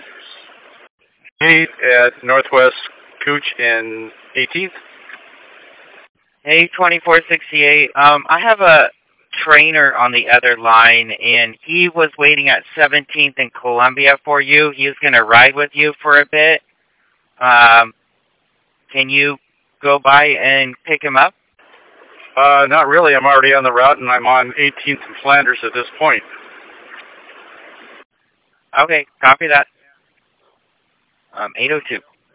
8 at Northwest Cooch and 18th. Hey, 2468. I have a trainer on the other line, and he was waiting at 17th in Columbia for you. He was going to ride with you for a bit. Can you go by and pick him up? Not really. I'm already on the route, and I'm on 18th and Flanders at this point. Okay, copy that. 802.